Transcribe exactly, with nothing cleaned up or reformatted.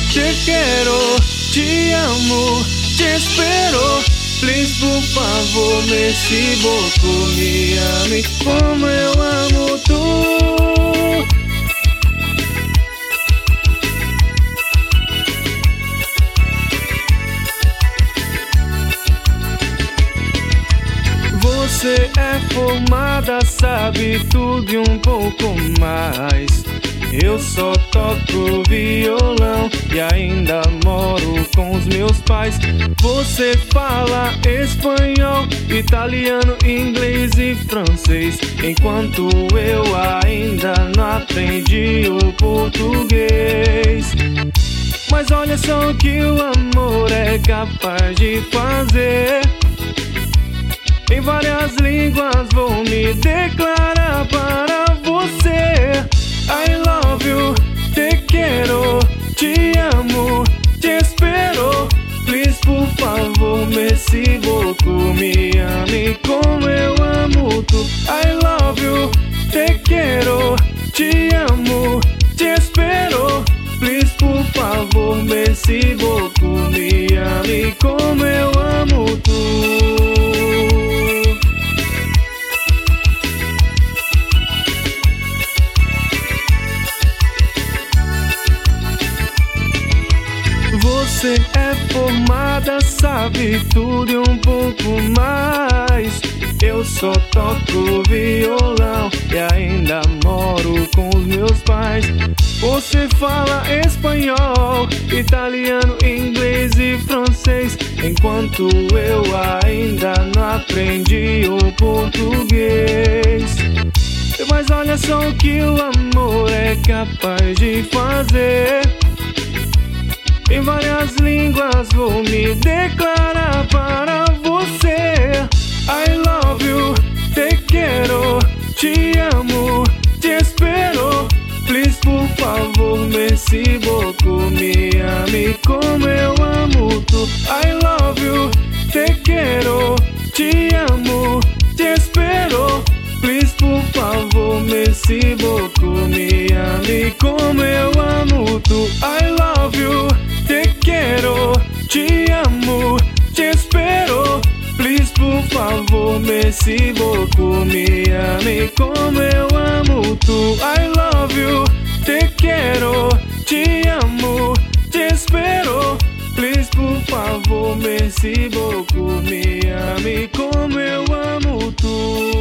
te quero, te amo, te espero. Please, por favor, merci beaucoup, me ame como eu amo tu. Você é formada, sabe tudo e um pouco mais. Eu só toco violão e ainda moro com os meus pais. Você fala espanhol, italiano, inglês e francês, enquanto eu ainda não aprendi o português. Mas olha só o que o amor é capaz de fazer. Em várias línguas vou me declarar para você. I love you, te quero, te amo, te espero. Please, por favor, merci beaucoup, me ame como eu amo tu. I love you, te quero, te amo, te espero. Please, por favor, merci beaucoup, me ame como eu amo tu. Você é formada, sabe tudo e um pouco mais. Eu só toco violão e ainda moro com os meus pais. Você fala espanhol, italiano, inglês e francês, enquanto eu ainda não aprendi o português. Mas olha só o que o amor é capaz de fazer. Em várias línguas vou me declarar para você. I love you, te quero, te amo, te espero. Please, por favor, merci beaucoup, me ame como eu amo tu. I love you, te quero, te amo, te espero. Please, por favor, merci beaucoup, me ame como eu amo tu. I love you, te quero, te amo, te espero. Please, por favor, merci beaucoup, me ame como eu amo tu. I love you, te quero, te amo, te espero. Please, por favor, merci beaucoup, me ame como eu amo tu.